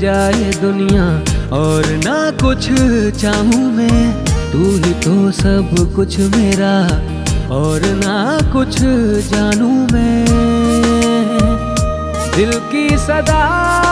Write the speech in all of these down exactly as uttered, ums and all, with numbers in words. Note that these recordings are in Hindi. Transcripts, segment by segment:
जाए दुनिया और ना कुछ चाहूँ मैं, तू ही तो सब कुछ मेरा और ना कुछ जानूं मैं। दिल की सदा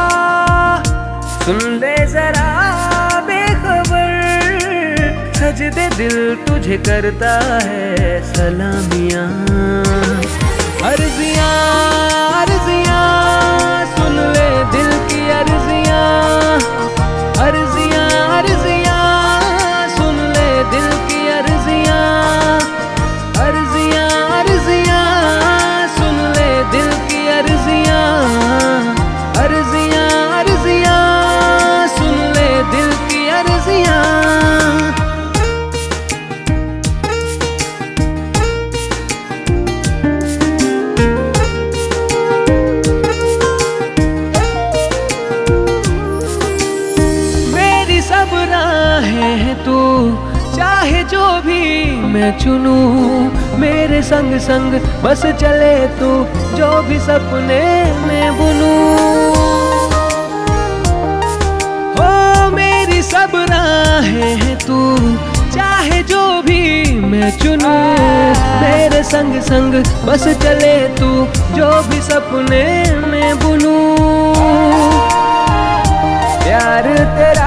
सुन ले जरा बेखबर, सजदे दिल तुझे करता है सलामियाँ। अर्जियाँ अर्जियाँ सुन ले दिल की अर्जियाँ, अर्जियाँ अर्जियाँ सुन ले दिल की अर्जियाँ, अर्जियाँ अर्जियाँ सुन ले दिल की अर्जियाँ, अर्जियाँ अर्जियाँ सुन ले दिल की अर्जियाँ। सब राहें हैं तू चाहे जो भी मैं चुनूं, मेरे संग संग बस चले तू जो भी सपने मैं बुनूं। हो मेरी सब राहें हैं तू चाहे जो भी मैं चुनूं, मेरे संग संग बस चले तू जो भी सपने मैं बुनूं। प्यार तेरा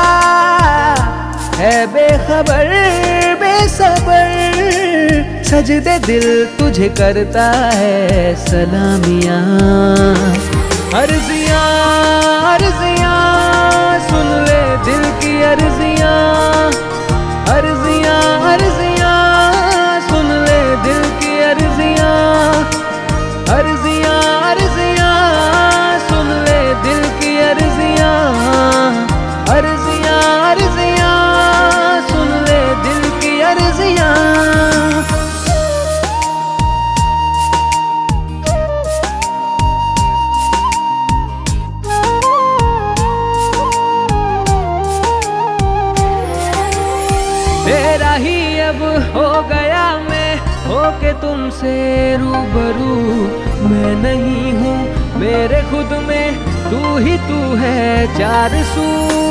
है बेखबर बेसबर, सजदे दिल तुझे करता है सलामियाँ। अर्जियाँ अर्जियाँ सुन ले दिल की अर्जियाँ, अर्जियाँ अर्जियाँ सुन ले दिल की अर्जियाँ, अर्जियाँ अर्जियाँ सुन ले दिल की अर्जियाँ, अर्जियाँ अर्जियाँ सुन ले दिल की अर्जियाँ। तेरा ही अब हो गया मैं होके तुमसे रूबरू, मैं नहीं हूँ मेरे खुद में, तू ही तू है चार सू।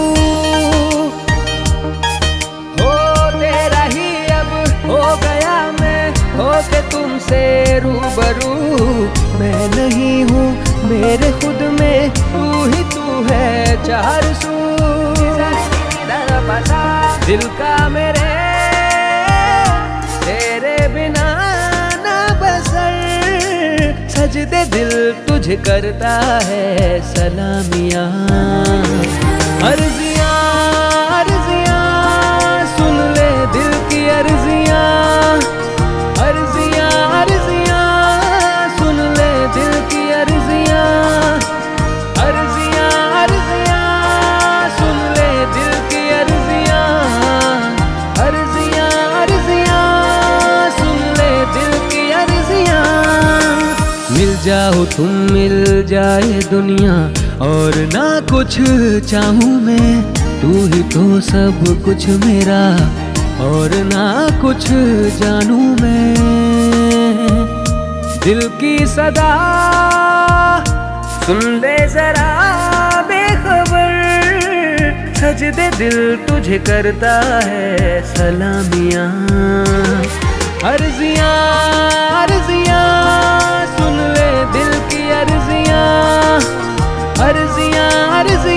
हो तेरा ही अब हो गया मैं होके तुमसे रूबरू, मैं नहीं हूँ मेरे खुद में, तू ही तू है चार सू। दिल का मेरे तेरे बिना ना बसर, सजदे दिल तुझे करता है सलामियाँ। अर्जियाँ अर्जियाँ सुन ले दिल की अर्जियाँ, अर्जियाँ अर्जियाँ सुन ले दिल की अर्जियाँ, अर्जियाँ अर्जियाँ सुन ले दिल की अर्जियाँ, अर्जियाँ अर्जियाँ सुन ले दिल की अर्जियाँ। मिल जाओ तुम मिल जाए दुनिया और ना कुछ चाहूँ मैं, तू ही तो सब कुछ मेरा और ना कुछ जानूं मैं। दिल की सदा सुन ले जरा बेखबर, सजदे दिल तुझे करता है सलामियाँ। अर्जियाँ अर्जियाँ सुन ले दिल की अर्जियाँ, अर्जियाँ अर्जियाँ